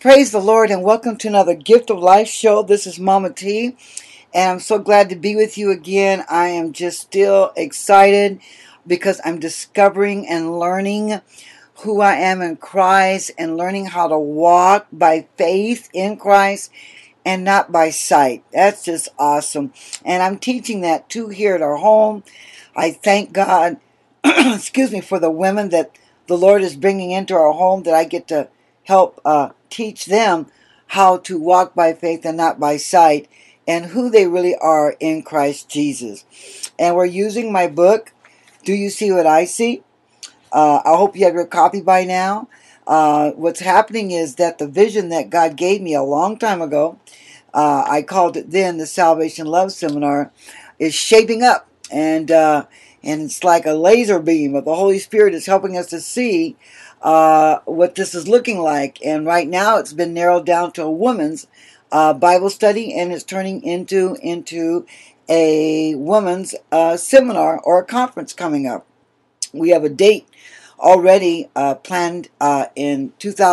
Praise the Lord and welcome to another Gift of Life show. This is Mama T, and I'm so glad to be with you again. I am just still excited because I'm discovering and learning who I am in Christ and learning how to walk by faith in Christ and not by sight. That's just awesome. And I'm teaching that too here at our home. I thank God, excuse me, for the women that the Lord is bringing into our home that I get to help teach them how to walk by faith and not by sight and who they really are in Christ Jesus. And we're using my book, Do You See What I See? I hope you have your copy by now. What's happening is that the vision that God gave me a long time ago, I called it then the Salvation Love Seminar, is shaping up. And it's like a laser beam of the Holy Spirit is helping us to see what this is looking like. And right now it's been narrowed down to a woman's Bible study, and it's turning into a woman's seminar or a conference coming up. We have a date already planned in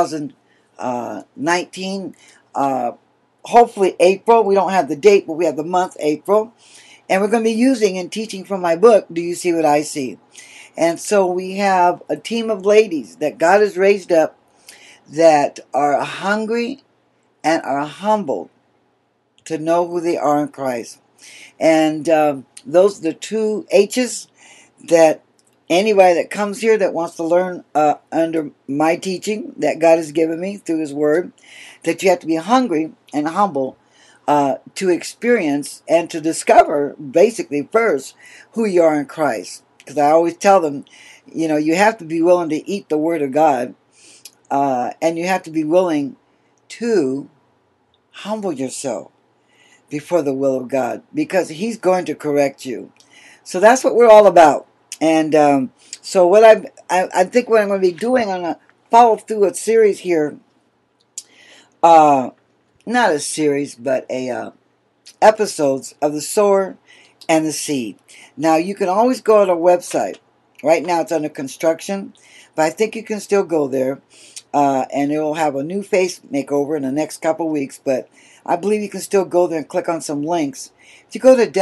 2019, hopefully April. We don't have the date, but we have the month April. And we're going to be using and teaching from my book, Do You See What I See? And so we have a team of ladies that God has raised up that are hungry and are humbled to know who they are in Christ. And those are the two H's that anybody that comes here that wants to learn under my teaching that God has given me through His Word, that you have to be hungry and humble to experience and to discover, basically, first, who you are in Christ. Because I always tell them, you have to be willing to eat the Word of God, and you have to be willing to humble yourself before the will of God, because He's going to correct you. So that's what we're all about. And so what I think what I'm going to be doing, I'm going to follow through a series here, not a series, but episodes of the sower and the seed. Now, you can always go on our website. Right now it's under construction, but I think you can still go there, and it will have a new face makeover in the next couple weeks, but I believe you can still go there and click on some links. If you go to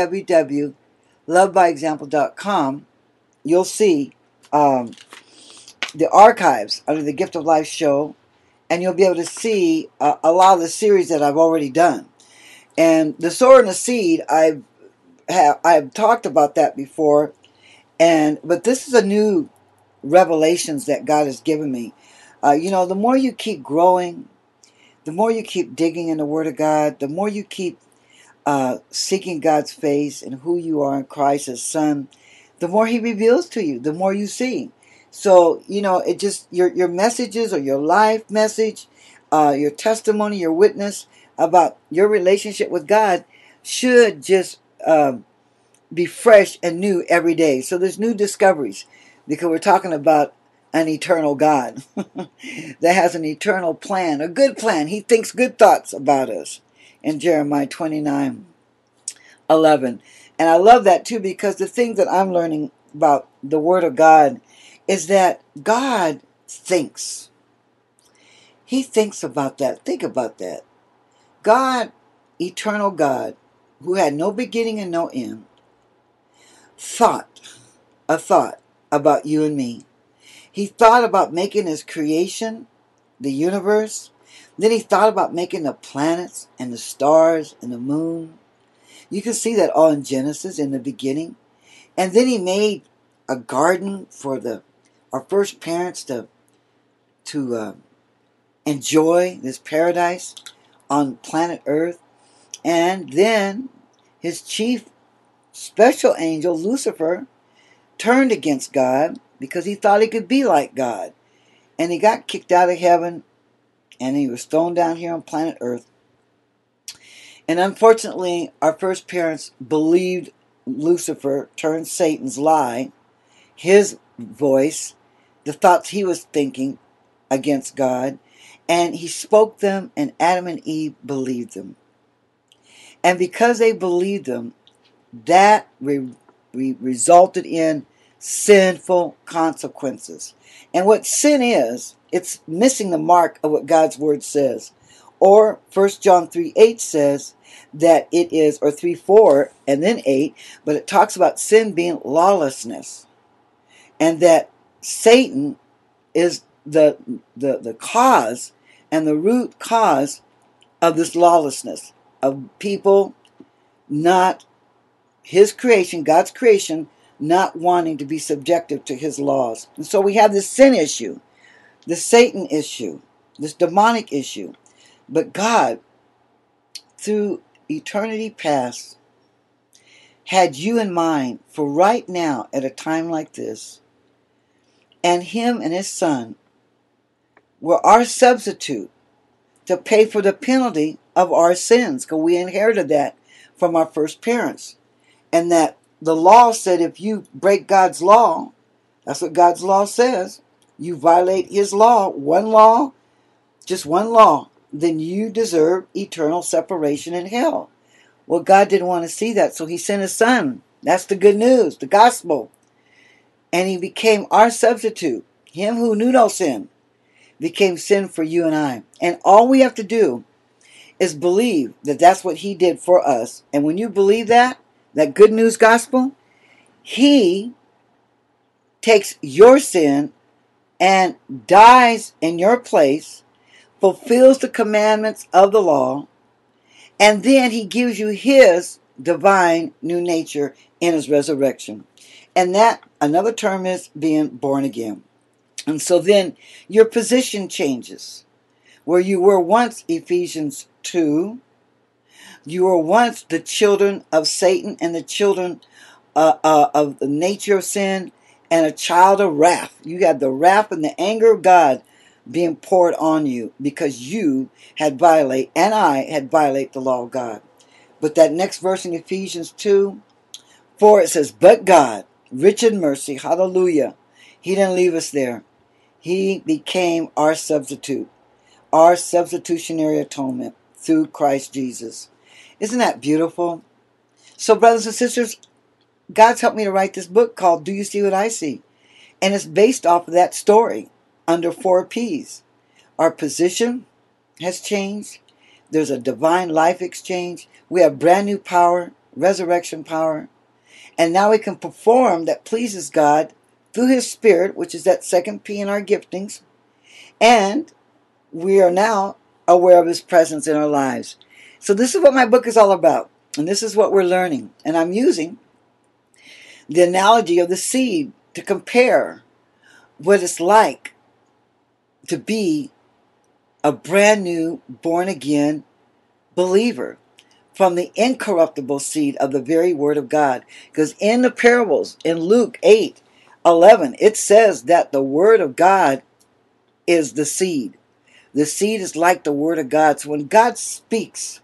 www.lovebyexample.com, you'll see the archives under the Gift of Life show, and you'll be able to see a lot of the series that I've already done. And the sower and the seed, I've talked about that before, but this is a new revelations that God has given me. The more you keep growing, the more you keep digging in the Word of God, the more you keep seeking God's face and who you are in Christ as Son, the more He reveals to you, the more you see. So, it just, your messages or your life message, your testimony, your witness about your relationship with God should just be fresh and new every day. So there's new discoveries, because we're talking about an eternal God that has an eternal plan, a good plan. He thinks good thoughts about us in Jeremiah 29:11. And I love that too, because the thing that I'm learning about the Word of God is that God thinks. He thinks about that. Think about that. God, eternal God, who had no beginning and no end, thought a thought about you and me. He thought about making His creation, the universe. Then He thought about making the planets and the stars and the moon. You can see that all in Genesis in the beginning. And then He made a garden for our first parents to enjoy this paradise on planet Earth. And then His chief special angel, Lucifer, turned against God because he thought he could be like God. And he got kicked out of heaven, and he was thrown down here on planet Earth. And unfortunately, our first parents believed Lucifer turned Satan's lie, his voice, the thoughts he was thinking against God, and he spoke them, and Adam and Eve believed them. And because they believed them, that resulted in sinful consequences. And what sin is It's missing the mark of what God's word says. Or 1 John 3:8 says that it is, or 3:4 and then 8, but it talks about sin being lawlessness. And that Satan is the cause and the root cause of this lawlessness, of people not, his creation, God's creation, not wanting to be subjective to his laws. And so we have this sin issue, this Satan issue, this demonic issue. But God, through eternity past, had you in mind for right now at a time like this. And him and his son were our substitute to pay for the penalty of our sins, because we inherited that from our first parents. And that the law said if you break God's law, that's what God's law says, you violate his law, just one law, then you deserve eternal separation in hell. Well, God didn't want to see that, so he sent his son. That's the good news, the gospel. And he became our substitute. Him who knew no sin became sin for you and I. And all we have to do is believe that that's what he did for us. And when you believe that good news gospel, he takes your sin and dies in your place, fulfills the commandments of the law, and then he gives you his divine new nature in his resurrection. And that, another term is being born again. And so then your position changes. Where you were once, Ephesians 2, you were once the children of Satan and the children of the nature of sin and a child of wrath. You had the wrath and the anger of God being poured on you because you had violated, and I had violated the law of God. But that next verse in Ephesians 2:4, it says, but God, rich in mercy, hallelujah, he didn't leave us there. He became our substitute, our substitutionary atonement through Christ Jesus. Isn't that beautiful? So, brothers and sisters, God's helped me to write this book called Do You See What I See? And it's based off of that story under 4 P's. Our position has changed. There's a divine life exchange. We have brand new power, resurrection power. And now we can perform that pleases God through his spirit, which is that 2nd P in our giftings. And we are now aware of his presence in our lives. So this is what my book is all about. And this is what we're learning. And I'm using the analogy of the seed to compare what it's like to be a brand new born again believer from the incorruptible seed of the very word of God. Because in the parables, in Luke 8:11, it says that the word of God is the seed. The seed is like the word of God. So when God speaks,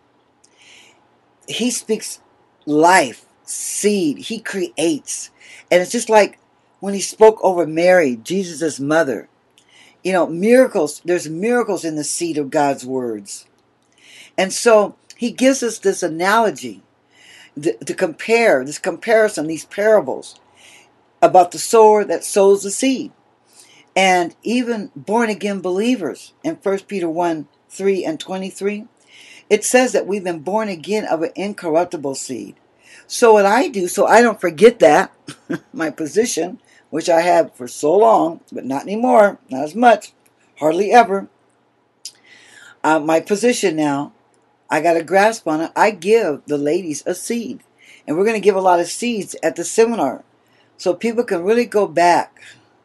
he speaks life, seed. He creates. And it's just like when he spoke over Mary, Jesus' mother. You know, miracles. There's miracles in the seed of God's words. And so he gives us this analogy to compare, this comparison, these parables about the sower that sows the seed. And even born-again believers in 1 Peter 1:3 and 23, it says that we've been born again of an incorruptible seed. So what I do, so I don't forget that, my position, which I have for so long, but not anymore, not as much, hardly ever, my position now, I got a grasp on it. I give the ladies a seed. And we're going to give a lot of seeds at the seminar, so people can really go back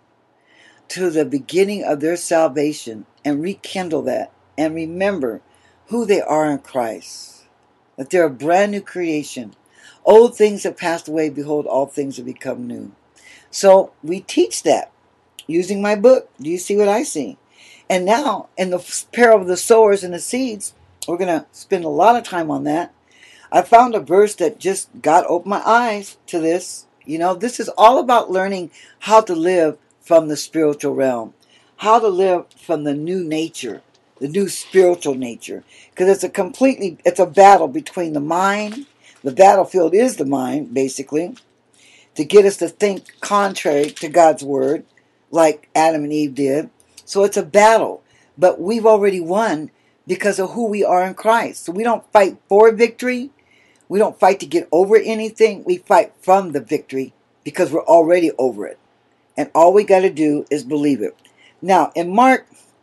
to the beginning of their salvation and rekindle that and remember who they are in Christ, that they're a brand new creation. Old things have passed away, behold, all things have become new. So we teach that using my book, Do You See What I See? And now in the parable of the sowers and the seeds, we're going to spend a lot of time on that. I found a verse that just God opened my eyes to this. You know, this is all about learning how to live from the spiritual realm, how to live from the new nature, the new spiritual nature. Because it's a battle between the mind. The battlefield is the mind, basically, to get us to think contrary to God's word, like Adam and Eve did. So it's a battle, but we've already won because of who we are in Christ. So we don't fight for victory. We don't fight to get over anything. We fight from the victory because we're already over it. And all we got to do is believe it. Now, in Mark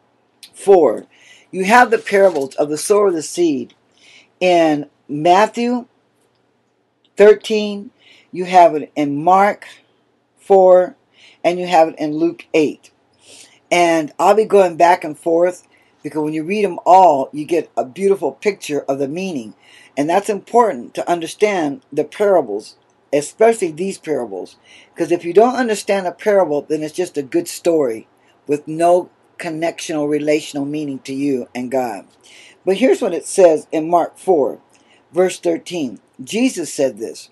4, you have the parables of the sower of the seed. In Matthew 13, you have it in Mark 4, and you have it in Luke 8. And I'll be going back and forth because when you read them all, you get a beautiful picture of the meaning. And that's important to understand the parables, especially these parables. Because if you don't understand a parable, then it's just a good story with no connection or relational meaning to you and God. But here's what it says in Mark 4, verse 13. Jesus said this,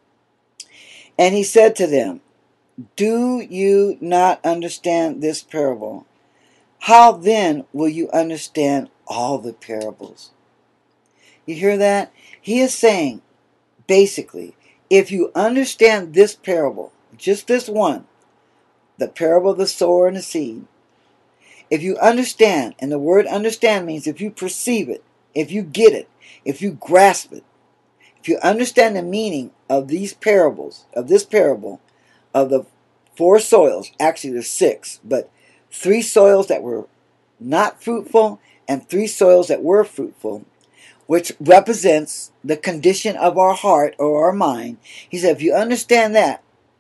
and he said to them, "Do you not understand this parable? How then will you understand all the parables?" You hear that? He is saying, basically, if you understand this parable, just this one, the parable of the sower and the seed, if you understand, and the word understand means if you perceive it, if you get it, if you grasp it, if you understand the meaning of these parables, of this parable, of the 4 soils, actually there's 6, but 3 soils that were not fruitful and 3 soils that were fruitful, which represents the condition of our heart or our mind. He said, if you understand that,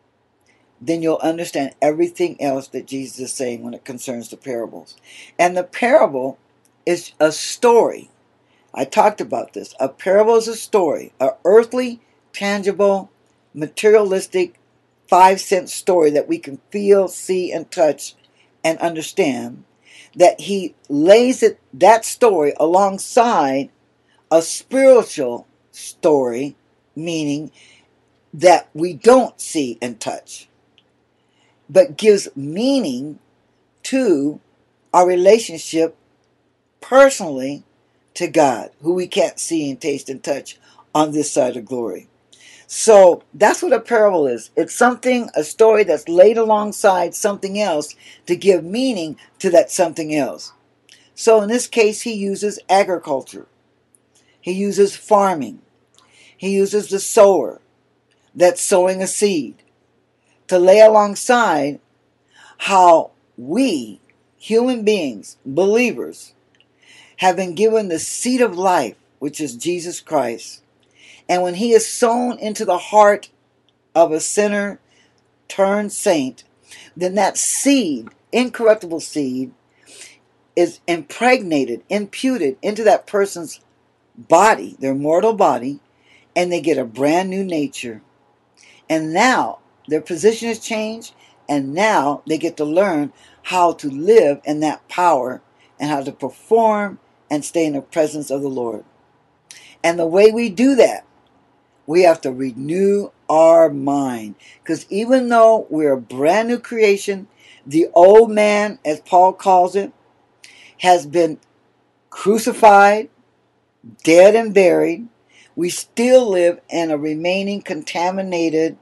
then you'll understand everything else that Jesus is saying when it concerns the parables. And the parable is a story. I talked about this. A parable is a story, an earthly, tangible, materialistic, 5-cent story that we can feel, see, and touch and understand. That he lays that story alongside a spiritual story, meaning that we don't see and touch, but gives meaning to our relationship personally to God, who we can't see and taste and touch on this side of glory. So that's what a parable is. It's something, a story that's laid alongside something else to give meaning to that something else. So in this case, he uses agriculture. He uses farming. He uses the sower that's sowing a seed to lay alongside how we, human beings, believers, have been given the seed of life, which is Jesus Christ. And when he is sown into the heart of a sinner turned saint, then that seed, incorruptible seed, is impregnated, imputed into that person's body, their mortal body, and they get a brand new nature. And now their position has changed, and now they get to learn how to live in that power and how to perform and stay in the presence of the Lord. And the way we do that, we have to renew our mind. Because even though we're a brand new creation, the old man, as Paul calls it, has been crucified, dead and buried. We still live in a remaining contaminated,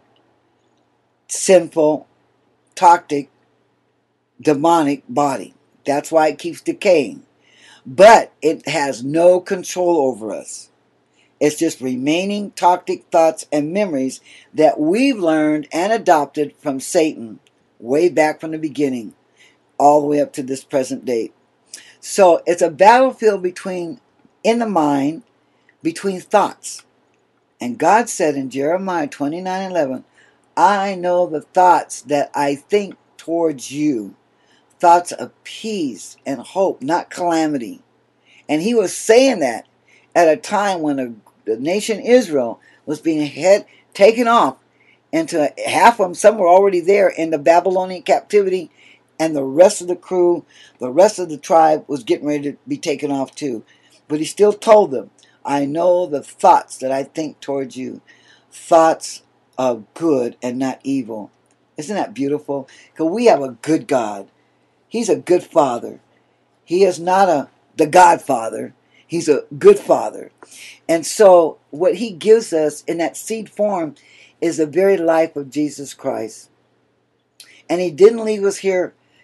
sinful, toxic, demonic body. That's why it keeps decaying. But it has no control over us. It's just remaining toxic thoughts and memories that we've learned and adopted from Satan way back from the beginning, all the way up to this present date. So it's a battlefield in the mind, between thoughts. And God said in Jeremiah 29:11, I know the thoughts that I think towards you, thoughts of peace and hope, not calamity. And he was saying that at a time when the nation Israel was being taken off into half of them, some were already there in the Babylonian captivity, and the rest of the crew, the rest of the tribe was getting ready to be taken off too. But he still told them, I know the thoughts that I think towards you, thoughts of good and not evil. Isn't that beautiful? Because we have a good God. He's a good father. He is not the Godfather. He's a good father. And so what he gives us in that seed form is the very life of Jesus Christ. And he didn't leave us here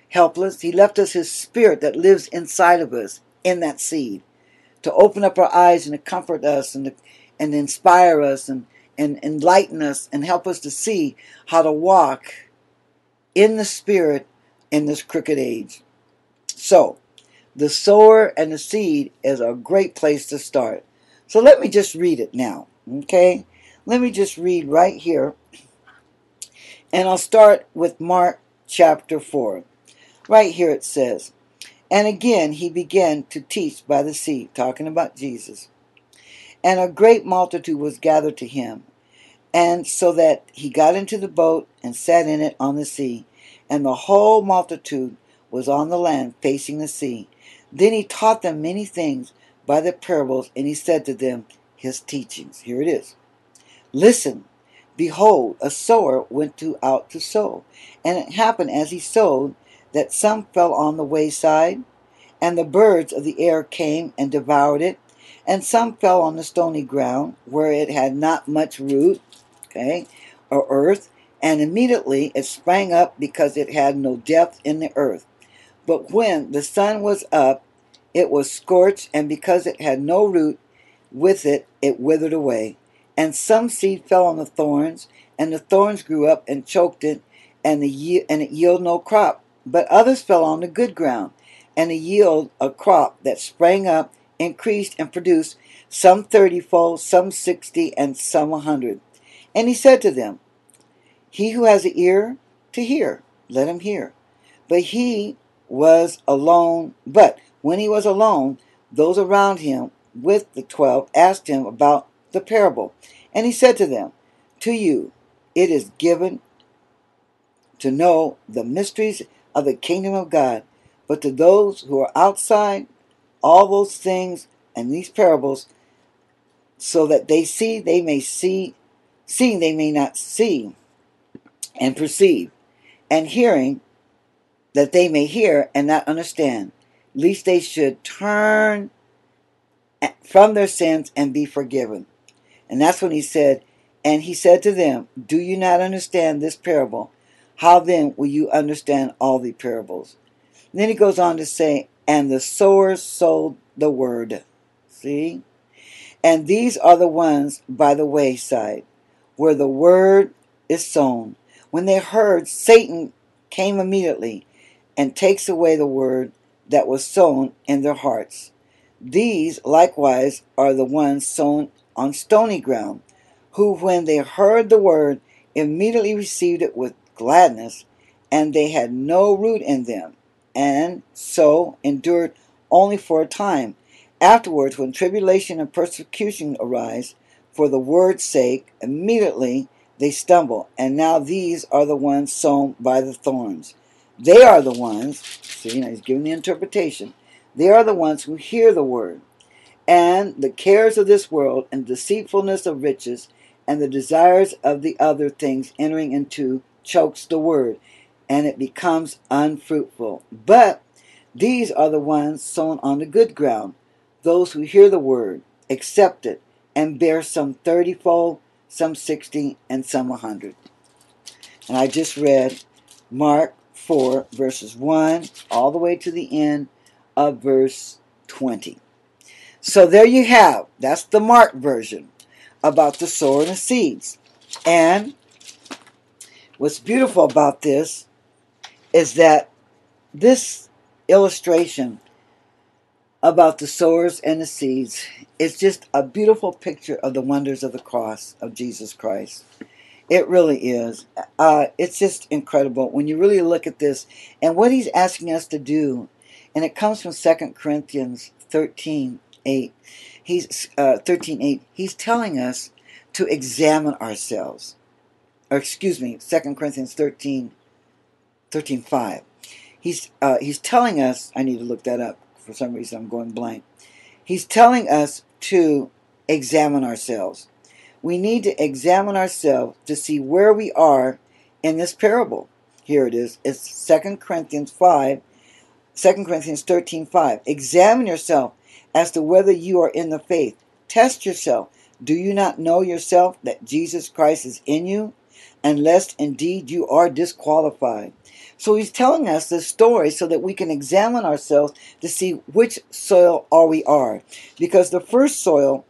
helpless. He left us his spirit that lives inside of us in that seed to open up our eyes and to comfort us and inspire us and enlighten us and help us to see how to walk in the spirit in this crooked age. So, the sower and the seed is a great place to start. So let me just read it now, okay? Let me just read right here. And I'll start with Mark chapter 4. Right here it says, "And again he began to teach by the sea," talking about Jesus. "And a great multitude was gathered to him, and so that he got into the boat and sat in it on the sea, and the whole multitude was on the land facing the sea. Then he taught them many things by the parables, and he said to them his teachings." Here it is. "Listen, behold, a sower went out to sow. And it happened as he sowed, that some fell on the wayside, and the birds of the air came and devoured it. And some fell on the stony ground, where it had not much root, okay, or earth, and immediately it sprang up, because it had no depth in the earth. But when the sun was up, it was scorched, and because it had no root with it, it withered away. And some seed fell on the thorns, and the thorns grew up and choked it, and it yielded no crop. But others fell on the good ground, and it yielded a crop that sprang up, increased, and produced, some 30-fold, some 60, and some 100. And he said to them, He who has an ear to hear, let him hear. But when he was alone, those around him with the 12 asked him about the parable. And he said to them, To you it is given to know the mysteries of the kingdom of God, but to those who are outside, all those things and these parables, so that they may see, seeing they may not see and perceive, and hearing that they may hear and not understand, lest they should turn from their sins and be forgiven. And that's when he said, and he said to them, Do you not understand this parable? How then will you understand all the parables? And then he goes on to say, and the sower sowed the word. See? And these are the ones by the wayside, where the word is sown. When they heard, Satan came immediately and takes away the word that was sown in their hearts. These likewise are the ones sown on stony ground, who when they heard the word immediately received it with gladness, and they had no root in them, and so endured only for a time. Afterwards, when tribulation and persecution arise for the word's sake, immediately they stumble. And now these are the ones sown by the thorns. They are the ones, see, now he's giving the interpretation, they are the ones who hear the word, and the cares of this world and deceitfulness of riches and the desires of the other things entering into chokes the word, and it becomes unfruitful. But these are the ones sown on the good ground, those who hear the word, accept it, and bear some 30-fold, some 60, and some 100. And I just read Mark 4, verses 1, all the way to the end of verse 20. So there you have, that's the Mark version about the sower and the seeds. And what's beautiful about this is that this illustration about the sowers and the seeds is just a beautiful picture of the wonders of the cross of Jesus Christ. It really is. It's just incredible when you really look at this and what he's asking us to do. And it comes from 2 Corinthians 13:8. He's 13:8. He's telling us to examine ourselves. Or excuse me, 2 Corinthians 13:5. He's telling us, I need to look that up. For some reason I'm going blank. He's telling us to examine ourselves. We need to examine ourselves to see where we are in this parable. Here it is. It's 2 Corinthians 13:5. Examine yourself as to whether you are in the faith. Test yourself. Do you not know yourself that Jesus Christ is in you? unless indeed you are disqualified. So he's telling us this story so that we can examine ourselves to see which soil we are. Because the first soil,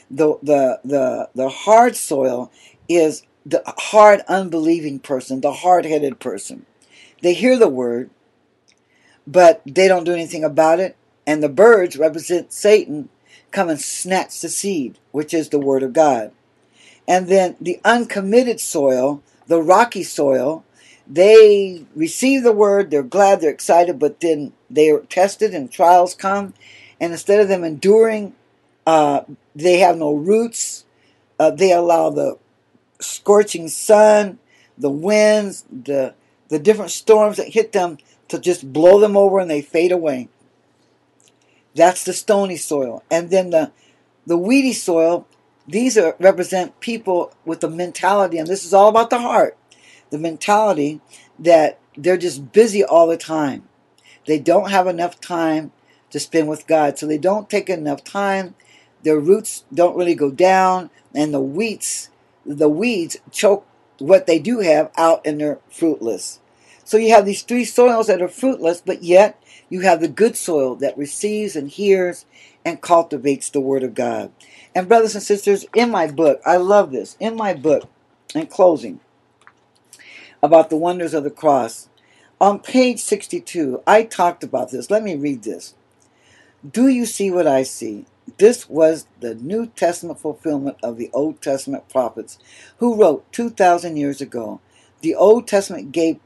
the hard soil, is the hard, unbelieving person, the hard-headed person. They hear the word, but they don't do anything about it. And the birds represent Satan, come and snatch the seed, which is the word of God. And then the uncommitted soil, the rocky soil, they receive the word, they're glad, they're excited, but then they are tested and trials come. And instead of them enduring, they have no roots. They allow the scorching sun, the winds, the different storms that hit them to just blow them over, and they fade away. That's the stony soil. And then the weedy soil, these represent people with the mentality, and this is all about the heart, the mentality that they're just busy all the time. They don't have enough time to spend with God, so they don't take enough time. Their roots don't really go down, and the weeds choke what they do have out, and they're fruitless. So you have these three soils that are fruitless, but yet you have the good soil that receives and hears and cultivates the word of God. And brothers and sisters, in my book, I love this, in my book, in closing, about the wonders of the cross, on page 62, I talked about this. Let me read this. Do you see what I see? This was the New Testament fulfillment of the Old Testament prophets who wrote 2,000 years ago. The Old Testament gave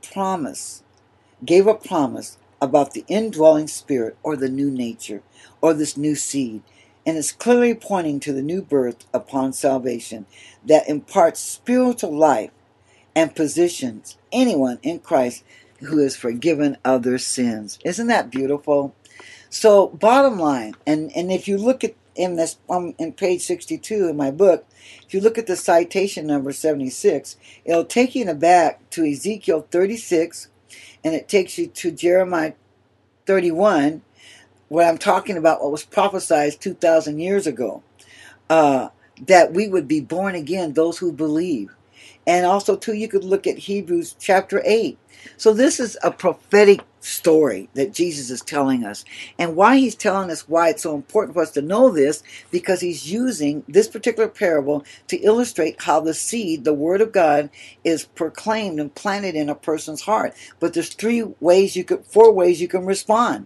a promise about the indwelling spirit, or the new nature, or this new seed, and is clearly pointing to the new birth upon salvation that imparts spiritual life and positions anyone in Christ who is forgiven of their sins. Isn't that beautiful? So bottom line, and if you look at in this in page 62 in my book, if you look at the citation number 76, it'll take you back to Ezekiel 36, and it takes you to Jeremiah 31, where I'm talking about what was prophesied 2,000 years ago, that we would be born again, those who believe. And also, too, you could look at Hebrews chapter 8. So this is a prophetic story that Jesus is telling us. And why he's telling us why it's so important for us to know this, because he's using this particular parable to illustrate how the seed, the word of God, is proclaimed and planted in a person's heart. But there's four ways you can respond.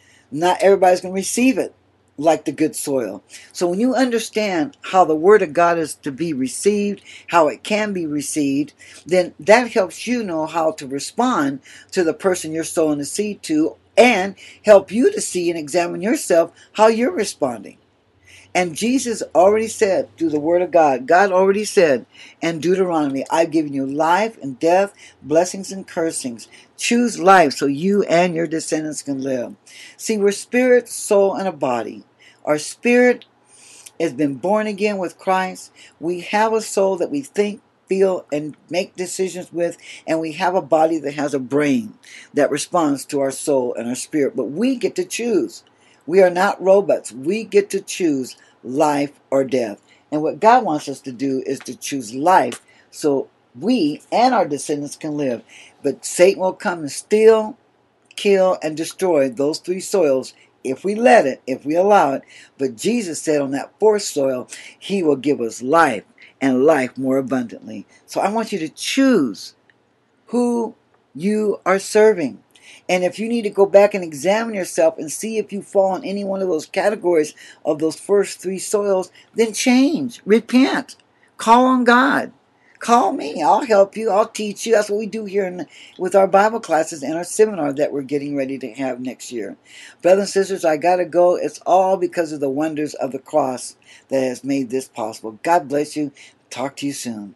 Not everybody's going to receive it like the good soil. So when you understand how the word of God is to be received, how it can be received, then that helps you know how to respond to the person you're sowing the seed to, and help you to see and examine yourself how you're responding. And Jesus already said through the word of God, God already said in Deuteronomy, I've given you life and death, blessings and cursings. Choose life so you and your descendants can live. See, we're spirit, soul, and a body. Our spirit has been born again with Christ. We have a soul that we think, feel, and make decisions with, and we have a body that has a brain that responds to our soul and our spirit. But we get to choose. We are not robots. We get to choose life or death. And what God wants us to do is to choose life so we and our descendants can live. But Satan will come and steal, kill, and destroy those three soils if we let it, if we allow it. But Jesus said on that fourth soil, he will give us life, and life more abundantly. So I want you to choose who you are serving. And if you need to go back and examine yourself and see if you fall in any one of those categories of those first three soils, then change, repent, call on God. Call me. I'll help you. I'll teach you. That's what we do here with our Bible classes and our seminar that we're getting ready to have next year. Brothers and sisters, I got to go. It's all because of the wonders of the cross that has made this possible. God bless you. Talk to you soon.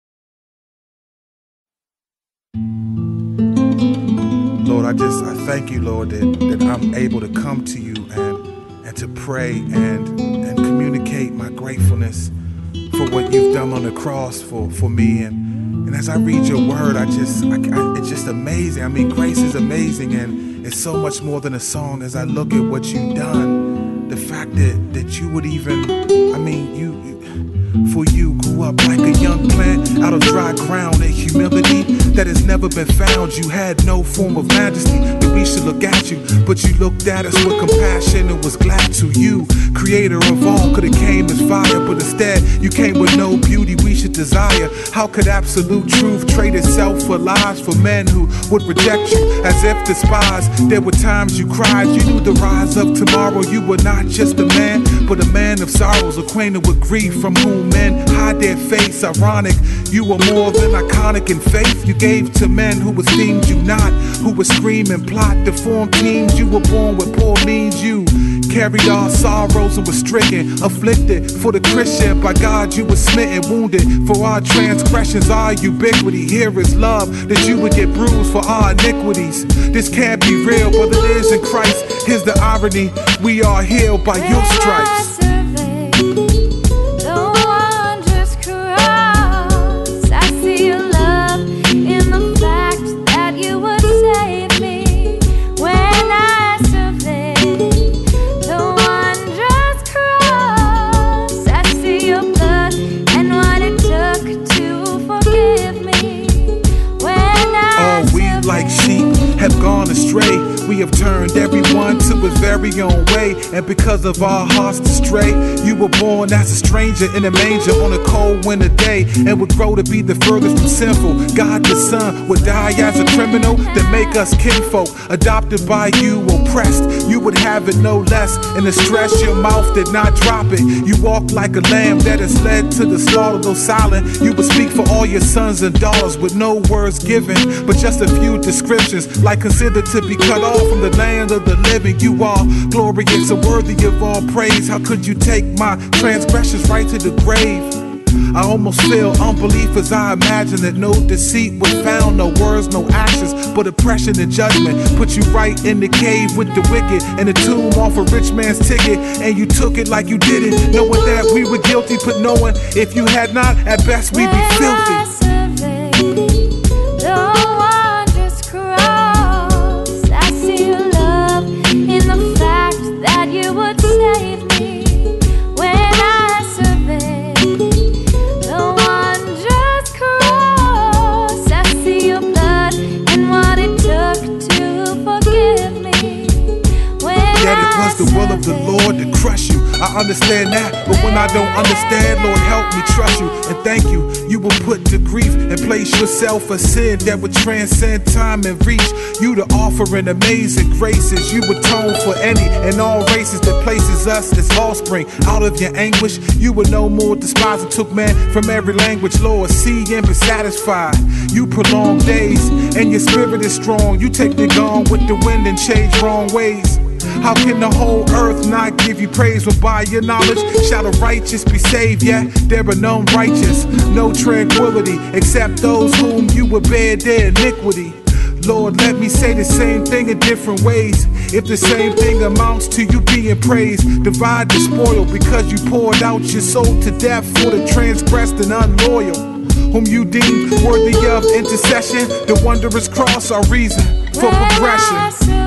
Lord, I thank you, Lord, that I'm able to come to you and to pray and communicate my gratefulness for what you've done on the cross for me. And as I read your word, it's just amazing. I mean, grace is amazing, and it's so much more than a song. As I look at what you've done, the fact that you would even, I mean, for you. Grew up like a young plant out of dry ground. A humility that has never been found. You had no form of majesty that we should look at you, but you looked at us with compassion and was glad to. You, creator of all, could have came as fire, but instead you came with no beauty we should desire. How could absolute truth trade itself for lies for men who would reject you as if despised? There were times you cried, you knew the rise of tomorrow. You were not just a man, but a man of sorrows, acquainted with grief, from whom men hide their face. Ironic, you were more than iconic in faith. You gave to men who esteemed you not, who would scream and plot to form teams. You were born with poor means. You carried our sorrows and were stricken, afflicted for the Christian. By God you were smitten, wounded for our transgressions, our ubiquity. Here is love, that you would get bruised for our iniquities. This can't be real, but it is in Christ. Here's the irony, we are healed by your stripes. Like sheep have gone astray, we have turned everyone to his very own way. And because of our hearts to stray, you were born as a stranger in a manger on a cold winter day, and would grow to be the furthest from sinful. God the Son would die as a criminal that make us kinfolk. Adopted by you, oppressed, you would have it no less. In the stress your mouth did not drop it. You walked like a lamb that is led to the slaughter, though silent. You would speak for all your sons and daughters with no words given, but just a few descriptions, like considered to be cut off from the land of the living. You are glorious and worthy of all praise. How could you take my transgressions right to the grave? I almost feel unbelief as I imagine that no deceit was found, no words, no actions, but oppression and judgment. Put you right in the cave with the wicked, and the tomb off a rich man's ticket, and you took it like you did it, knowing that we were guilty, but knowing if you had not, at best we'd be filthy. The will of the Lord to crush you, I understand that, but when I don't understand, Lord help me trust you. And thank you, you will put to grief and place yourself a sin that would transcend time and reach. You to offer an amazing graces, you atone for any and all races that places us as offspring. Out of your anguish, you were no more despised and took man from every language. Lord, see and be satisfied. You prolong days and your spirit is strong. You take the gone with the wind and change wrong ways. How can the whole earth not give you praise when by your knowledge shall the righteous be saved? Yet there are none righteous, no tranquility, except those whom you would bear their iniquity. Lord, let me say the same thing in different ways. If the same thing amounts to you being praised, divide the spoil, because you poured out your soul to death for the transgressed and unloyal, whom you deemed worthy of intercession. The wondrous cross, our reason for progression.